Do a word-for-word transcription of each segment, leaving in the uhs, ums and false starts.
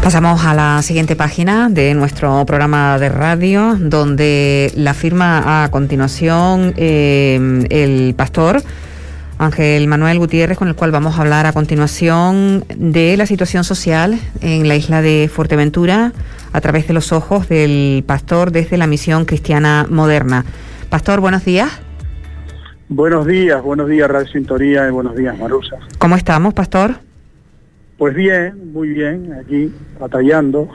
Pasamos a la siguiente página de nuestro programa de radio, donde la firma a continuación eh, el pastor Ángel Manuel Gutiérrez, con el cual vamos a hablar a continuación de la situación social en la isla de Fuerteventura a través de los ojos del pastor desde la Misión Cristiana Moderna. Pastor, buenos días. Buenos días, buenos días Radio Sintonía y buenos días Marusa. ¿Cómo estamos, pastor? Pues bien, muy bien, aquí batallando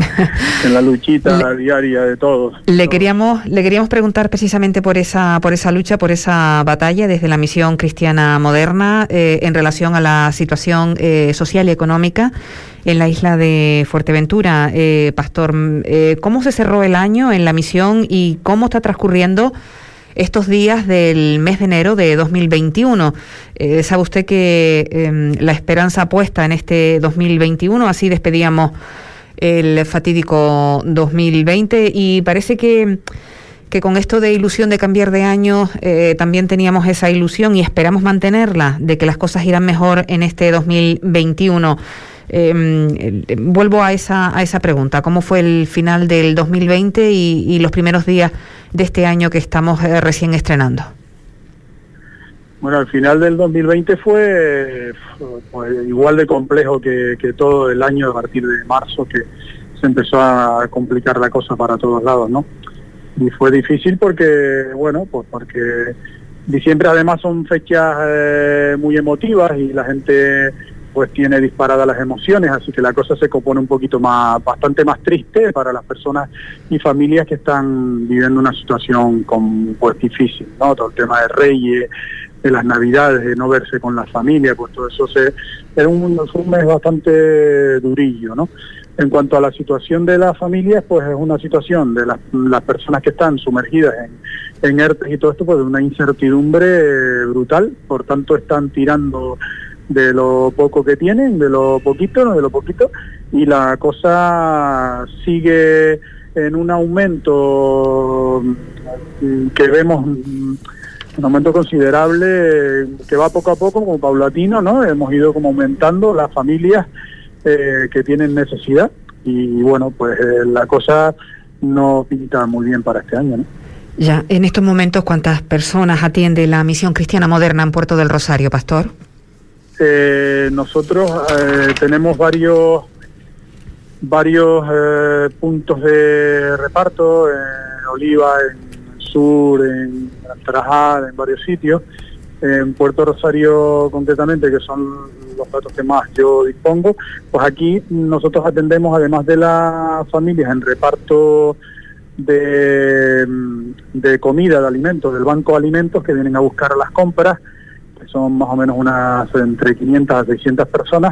en la luchita le, diaria de todos. Le queríamos, le queríamos preguntar precisamente por esa, por esa lucha, por esa batalla desde la Misión Cristiana Moderna eh, en relación a la situación eh, social y económica en la isla de Fuerteventura. Eh, pastor, eh, ¿cómo se cerró el año en la misión y cómo está transcurriendo estos días del mes de enero de dos mil veintiuno? Eh, sabe usted que eh, la esperanza puesta en este dos mil veintiuno, así despedíamos el fatídico dos mil veinte, y parece que, que con esto de ilusión de cambiar de año eh, también teníamos esa ilusión y esperamos mantenerla, de que las cosas irán mejor en este dos mil veintiuno. Eh, eh, vuelvo a esa a esa pregunta. ¿Cómo fue el final del dos mil veinte y, y los primeros días de este año que estamos eh, recién estrenando? Bueno, el final del dos mil veinte fue, fue igual de complejo que, que todo el año a partir de marzo, que se empezó a complicar la cosa para todos lados, ¿no? Y fue difícil porque, bueno, pues porque diciembre además son fechas eh, muy emotivas y la gente pues tiene disparadas las emociones, así que la cosa se compone un poquito más, bastante más triste para las personas y familias que están viviendo una situación con, pues difícil, ¿no? Todo el tema de Reyes, de las Navidades, de no verse con la familia, pues todo eso se, era un, fue un mes bastante durillo, ¿no? En cuanto a la situación de las familias, pues es una situación de las, las personas que están sumergidas en, en ERTE y todo esto, pues de una incertidumbre brutal, por tanto están tirando de lo poco que tienen, de lo poquito, no de lo poquito, y la cosa sigue en un aumento que vemos, un aumento considerable, que va poco a poco, como paulatino, ¿no? Hemos ido como aumentando las familias eh, que tienen necesidad, y bueno, pues eh, la cosa no pinta muy bien para este año, ¿no? Ya, en estos momentos, ¿cuántas personas atiende la Misión Cristiana Moderna en Puerto del Rosario, pastor? Eh, nosotros eh, tenemos varios varios eh, puntos de reparto, en Oliva, en Sur, en Tarajal, en varios sitios. En Puerto Rosario concretamente, que son los datos que más yo dispongo, pues aquí nosotros atendemos, además de las familias en reparto de, de comida, de alimentos, del Banco de Alimentos, que vienen a buscar las compras, que son más o menos unas entre quinientas a seiscientas personas.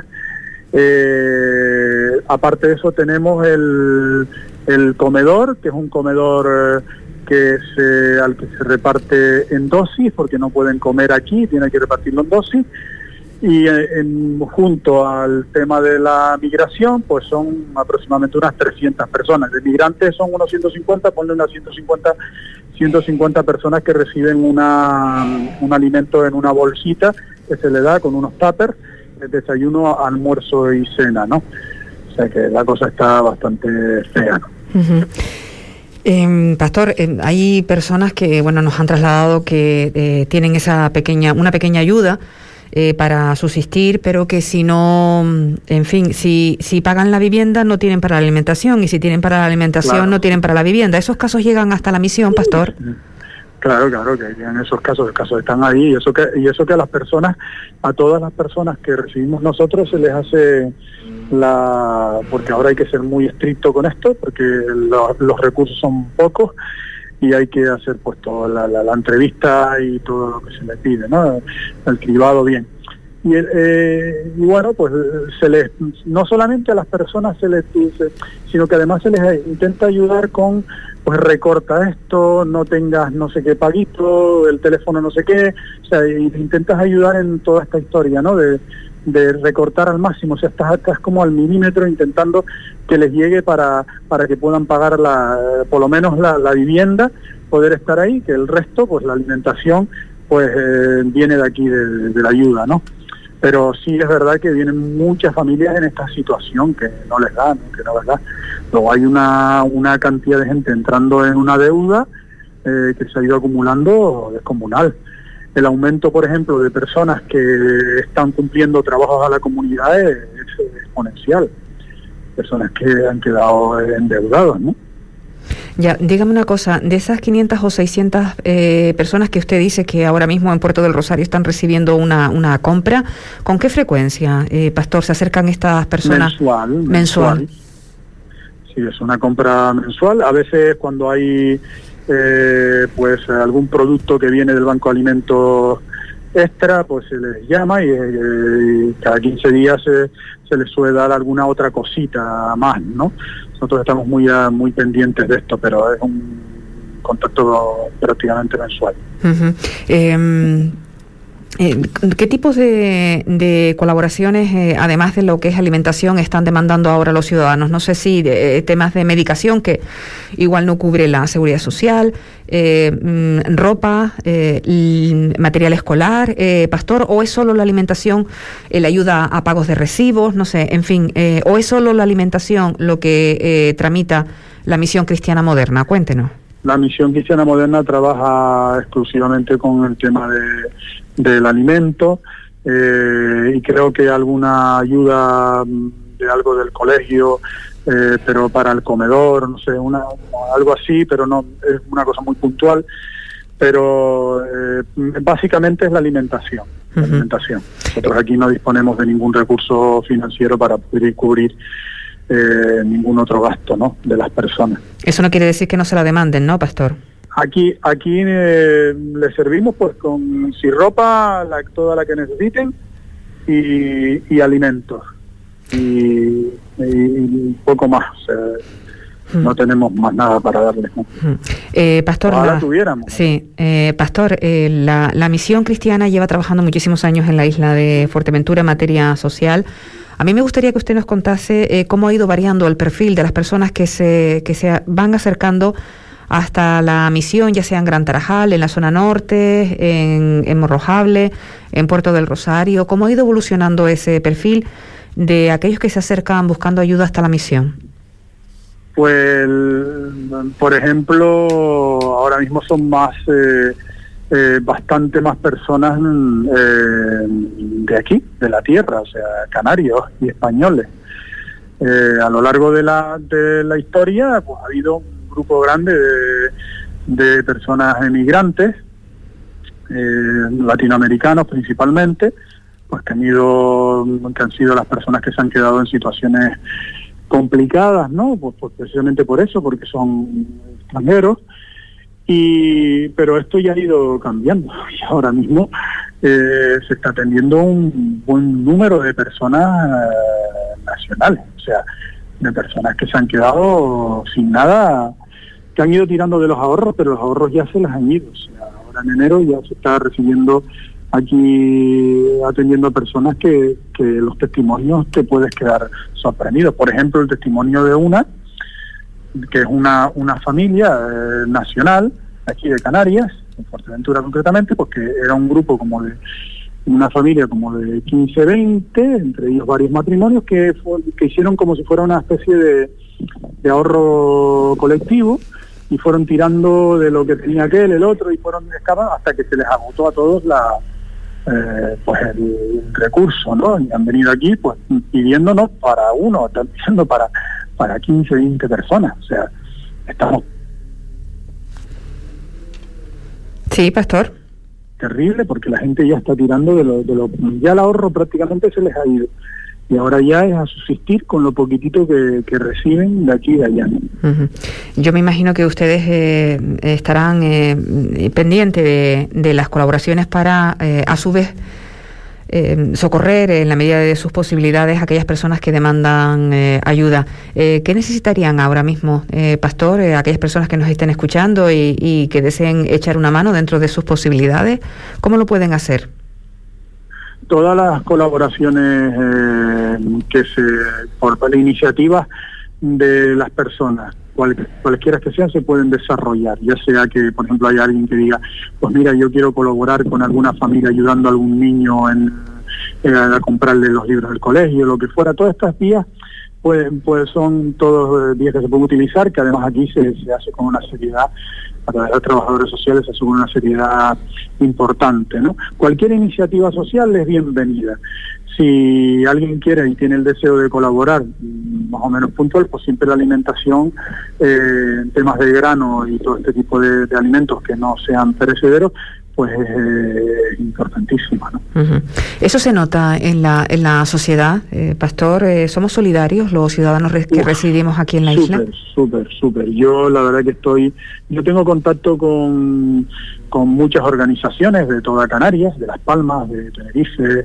Eh, aparte de eso tenemos el, el comedor, que es un comedor que se, al que se reparte en dosis, porque no pueden comer aquí, tienen que repartirlo en dosis. Y en, junto al tema de la migración, pues son aproximadamente unas trescientas personas. De migrantes son unos ciento cincuenta, ponle unas ciento cincuenta personas que reciben una, un alimento en una bolsita que se le da con unos tuppers, desayuno, almuerzo y cena, ¿no? O sea que la cosa está bastante fea, ¿no? Uh-huh. Eh, pastor, eh, hay personas que, bueno, nos han trasladado que eh, tienen esa pequeña, una pequeña ayuda Eh, para subsistir, pero que si no, en fin, si si pagan la vivienda no tienen para la alimentación, y si tienen para la alimentación claro, no tienen para la vivienda. ¿Esos casos llegan hasta la misión, pastor? Claro, claro, que en esos casos, los casos están ahí, y eso que y eso que a las personas, a todas las personas que recibimos nosotros se les hace la, porque ahora hay que ser muy estricto con esto, porque lo, los recursos son pocos, y hay que hacer pues toda la, la, la entrevista y todo lo que se le pide, ¿no? El cribado bien. Y, eh, y bueno, pues se les, no solamente a las personas se les dice, sino que además se les intenta ayudar con, pues recorta esto, no tengas no sé qué paguito, el teléfono no sé qué, o sea, y intentas ayudar en toda esta historia, ¿no? De, de recortar al máximo, o sea, estás, estás como al milímetro intentando que les llegue para para que puedan pagar la por lo menos la, la vivienda, poder estar ahí, que el resto, pues la alimentación, pues eh, viene de aquí, de, de la ayuda, ¿no? Pero sí es verdad que vienen muchas familias en esta situación que no les dan, que no les da. Luego hay una, una cantidad de gente entrando en una deuda eh, que se ha ido acumulando descomunal. El aumento, por ejemplo, de personas que están cumpliendo trabajos a la comunidad es, es exponencial. Personas que han quedado endeudadas, ¿no? Ya, dígame una cosa, de esas quinientas o seiscientas eh, personas que usted dice que ahora mismo en Puerto del Rosario están recibiendo una, una compra, ¿con qué frecuencia, eh, Pastor, se acercan estas personas? Mensual, mensual. Mensual. Sí, es una compra mensual. A veces cuando hay eh, pues algún producto que viene del Banco de Alimentos extra, pues se les llama y, eh, y cada quince días se, se les suele dar alguna otra cosita más, ¿no? Nosotros estamos muy uh, muy pendientes de esto, pero es un contacto prácticamente mensual. Uh-huh. eh, eh, ¿Qué tipos de, de colaboraciones, eh, además de lo que es alimentación, están demandando ahora los ciudadanos? No sé si de, temas de medicación, que igual no cubre la seguridad social, eh, mm, ropa, eh, material escolar, eh, Pastor, o es solo la alimentación, eh, la ayuda a pagos de recibos, no sé, en fin, eh, o es solo la alimentación lo que eh, tramita la Misión Cristiana Moderna. Cuéntenos. La Misión Cristiana Moderna trabaja exclusivamente con el tema de, del alimento eh, y creo que alguna ayuda de algo del colegio, eh, pero para el comedor, no sé, una, algo así, pero no es una cosa muy puntual. Pero eh, básicamente es la alimentación. La uh-huh. alimentación. Nosotros aquí no disponemos de ningún recurso financiero para poder cubrir Eh, ningún otro gasto, ¿no?, de las personas. Eso no quiere decir que no se la demanden, ¿no, Pastor? Aquí aquí eh, les servimos pues con si ropa, la, toda la que necesiten y, y alimentos y, y, y poco más. O sea, hmm. no tenemos más nada para darles, ¿no? Hmm. Eh, Pastor, Ojalá la, tuviéramos. Sí, eh, Pastor, eh, la, la Misión Cristiana lleva trabajando muchísimos años en la isla de Fuerteventura en materia social. A mí me gustaría que usted nos contase eh, cómo ha ido variando el perfil de las personas que se que se van acercando hasta la misión, ya sea en Gran Tarajal, en la zona norte, en, en Morrojable, en Puerto del Rosario. ¿Cómo ha ido evolucionando ese perfil de aquellos que se acercan buscando ayuda hasta la misión? Pues, por ejemplo, ahora mismo son más... Eh, Eh, bastante más personas eh, de aquí, de la tierra, o sea, canarios y españoles. Eh, a lo largo de la, de la historia, pues ha habido un grupo grande de, de personas emigrantes, eh, latinoamericanos principalmente, pues que han ido, que han sido las personas que se han quedado en situaciones complicadas, ¿no? Pues, pues precisamente por eso, porque son extranjeros. Y pero esto ya ha ido cambiando y ahora mismo eh, se está atendiendo un buen número de personas eh, nacionales, o sea, de personas que se han quedado sin nada, que han ido tirando de los ahorros, pero los ahorros ya se les han ido. O sea, ahora en enero ya se está recibiendo aquí, atendiendo a personas que, que los testimonios te puedes quedar sorprendido. Por ejemplo, el testimonio de una que es una una familia eh, nacional aquí de Canarias, en Fuerteventura concretamente, porque era un grupo como de una familia como de quince, veinte, entre ellos varios matrimonios que fue, que hicieron como si fuera una especie de, de ahorro colectivo y fueron tirando de lo que tenía aquel, el otro, y fueron excavando hasta que se les agotó a todos la eh, pues el recurso, ¿no? Y han venido aquí pues pidiéndonos para uno, están pidiendo para para quince, veinte personas, o sea, estamos... Sí, Pastor. Terrible, porque la gente ya está tirando de lo, de lo... Ya el ahorro prácticamente se les ha ido, y ahora ya es a subsistir con lo poquitito que, que reciben de aquí y de allá. Uh-huh. Yo me imagino que ustedes eh, estarán eh, pendientes de, de las colaboraciones para, eh, a su vez, Eh, socorrer en la medida de sus posibilidades a aquellas personas que demandan eh, ayuda. Eh, ¿Qué necesitarían ahora mismo, eh, Pastor, eh, aquellas personas que nos estén escuchando y, y que deseen echar una mano dentro de sus posibilidades? ¿Cómo lo pueden hacer? Todas las colaboraciones eh, que se, por la iniciativa de las personas, cual, cualquiera que sean, se pueden desarrollar, ya sea que, por ejemplo, hay alguien que diga, pues mira, yo quiero colaborar con alguna familia ayudando a algún niño en, eh, a comprarle los libros del colegio, lo que fuera. Todas estas vías pues, pues son todos vías que se pueden utilizar, que además aquí se, se hace con una seriedad, a través de los trabajadores sociales se hace con una seriedad importante, ¿no? Cualquier iniciativa social es bienvenida. Si alguien quiere y tiene el deseo de colaborar, más o menos puntual, pues siempre la alimentación, eh, temas de grano y todo este tipo de, de alimentos que no sean perecederos, pues es eh, importantísima, ¿no? Uh-huh. Eso se nota en la en la sociedad, eh, Pastor. Eh, ¿Somos solidarios los ciudadanos res- que Uf, residimos aquí en la isla? Súper, súper, súper. Yo la verdad que estoy, yo tengo contacto con, con muchas organizaciones de toda Canarias, de Las Palmas, de Tenerife,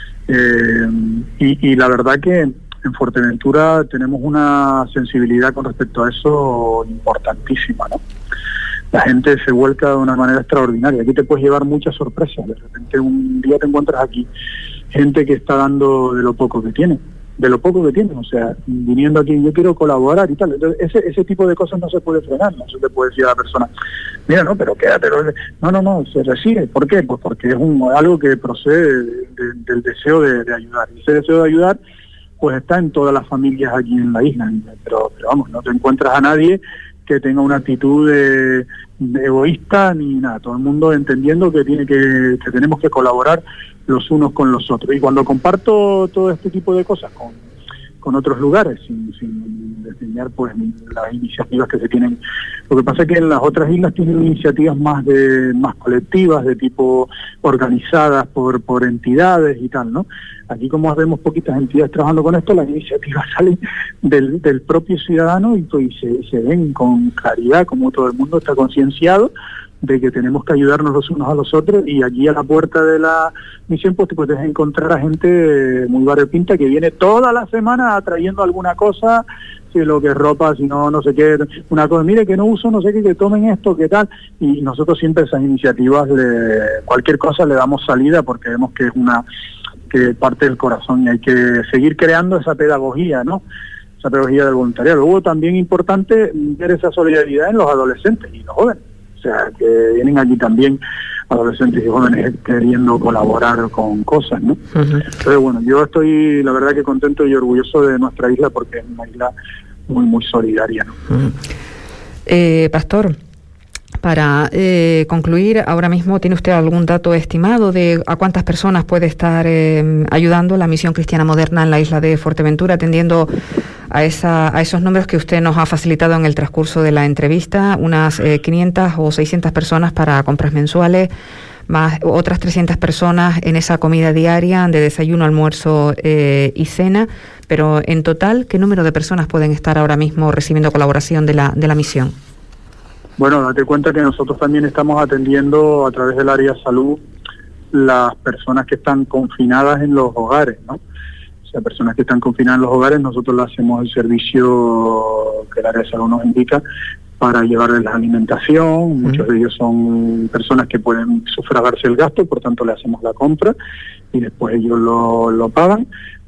eh, y, y la verdad que en Fuerteventura tenemos una sensibilidad con respecto a eso importantísima, ¿no? La gente se vuelca de una manera extraordinaria. Aquí te puedes llevar muchas sorpresas. De repente un día te encuentras aquí gente que está dando de lo poco que tiene, de lo poco que tiene, o sea, viniendo aquí, yo quiero colaborar y tal. Entonces, ese ese tipo de cosas no se puede frenar, no se te puede decir a la persona, mira, no, pero quédate. No, no, no, se recibe. ¿Por qué? Pues porque es un, algo que procede de, de, del deseo de, de ayudar. Y ese deseo de ayudar, pues está en todas las familias aquí en la isla. Pero, pero vamos, no te encuentras a nadie que tenga una actitud de, de egoísta ni nada, todo el mundo entendiendo que tiene que, que tenemos que colaborar los unos con los otros. Y cuando comparto todo este tipo de cosas con, con otros lugares, sin, sin desdeñar pues las iniciativas que se tienen, lo que pasa es que en las otras islas tienen iniciativas más de más colectivas, de tipo organizadas por, por entidades y tal, ¿no? Aquí como vemos poquitas entidades trabajando con esto, las iniciativas salen del, del propio ciudadano y, pues, y se, se ven con claridad como todo el mundo está concienciado de que tenemos que ayudarnos los unos a los otros, y aquí a la puerta de la misión pues te puedes encontrar a gente muy variopinta que viene toda la semana trayendo alguna cosa, si lo que es ropa, si no, no sé qué, una cosa, mire que no uso, no sé qué, que tomen esto, qué tal, y nosotros siempre esas iniciativas, le, cualquier cosa le damos salida porque vemos que es una que parte del corazón y hay que seguir creando esa pedagogía, ¿no? Esa pedagogía del voluntariado. Luego también importante ver esa solidaridad en los adolescentes y los jóvenes, o sea, que vienen aquí también adolescentes y jóvenes queriendo colaborar con cosas, ¿no? Uh-huh. Entonces, bueno, yo estoy, la verdad que contento y orgulloso de nuestra isla porque es una isla muy, muy solidaria, ¿no? Uh-huh. Eh, Pastor, para eh, concluir, ahora mismo, ¿tiene usted algún dato estimado de a cuántas personas puede estar eh, ayudando la Misión Cristiana Moderna en la isla de Fuerteventura, atendiendo a esa a esos números que usted nos ha facilitado en el transcurso de la entrevista? Unas eh, quinientas o seiscientas personas para compras mensuales, más otras trescientas personas en esa comida diaria de desayuno, almuerzo eh, y cena. Pero en total, ¿qué número de personas pueden estar ahora mismo recibiendo colaboración de la de la misión? Bueno, date cuenta que nosotros también estamos atendiendo a través del área de salud las personas que están confinadas en los hogares, ¿no? O sea, personas que están confinadas en los hogares, nosotros le hacemos el servicio que el área de salud nos indica para llevarles la alimentación. Mm. Muchos de ellos son personas que pueden sufragarse el gasto, por tanto le hacemos la compra y después ellos lo, lo pagan,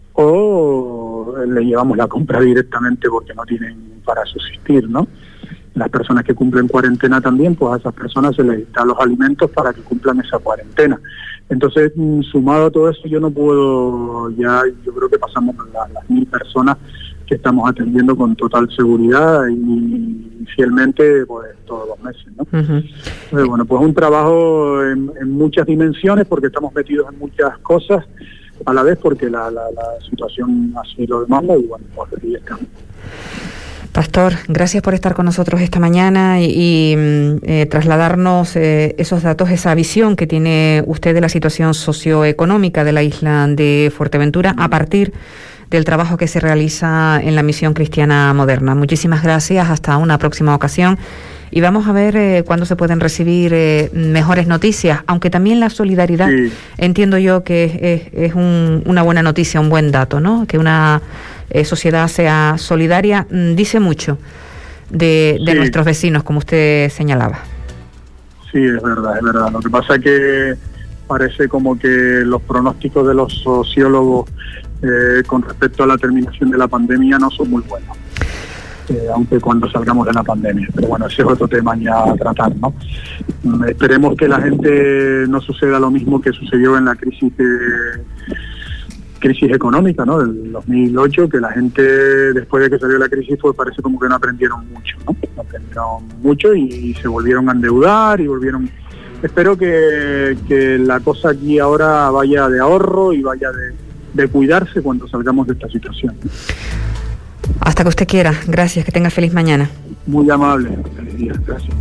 o le llevamos la compra directamente porque no tienen para subsistir, ¿no? Las personas que cumplen cuarentena también, pues a esas personas se les da los alimentos para que cumplan esa cuarentena. Entonces, sumado a todo eso, yo no puedo, ya yo creo que pasamos la, las mil personas que estamos atendiendo con total seguridad y fielmente pues todos los meses, ¿no? Uh-huh. Entonces, bueno, pues un trabajo en, en muchas dimensiones porque estamos metidos en muchas cosas a la vez porque la, la, la situación así lo demanda y bueno, pues aquí estamos. Pastor, gracias por estar con nosotros esta mañana y, y eh, trasladarnos eh, esos datos, esa visión que tiene usted de la situación socioeconómica de la isla de Fuerteventura a partir del trabajo que se realiza en la Misión Cristiana Moderna. Muchísimas gracias, hasta una próxima ocasión. Y vamos a ver eh, cuándo se pueden recibir eh, mejores noticias, aunque también la solidaridad, sí. Entiendo yo que es, es, es un, una buena noticia, un buen dato, ¿no? Que una eh, sociedad sea solidaria, mm, dice mucho de, de sí. nuestros vecinos, como usted señalaba. Sí, es verdad, es verdad. Lo que pasa es que parece como que los pronósticos de los sociólogos eh, con respecto a la terminación de la pandemia no son muy buenos. Eh, aunque cuando salgamos de la pandemia, pero bueno, ese es otro tema ya a tratar, ¿no? Mm, esperemos que la gente no suceda lo mismo que sucedió en la crisis de, crisis económica, ¿no? Del dos mil ocho, que la gente después de que salió la crisis pues parece como que no aprendieron mucho, ¿no? No aprendieron mucho y, y se volvieron a endeudar y volvieron... Espero que, que la cosa aquí ahora vaya de ahorro y vaya de, de cuidarse cuando salgamos de esta situación. Hasta que usted quiera. Gracias, que tenga feliz mañana. Muy amable. Feliz día. Gracias.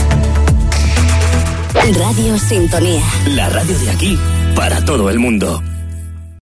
Radio Sintonía. La radio de aquí para todo el mundo.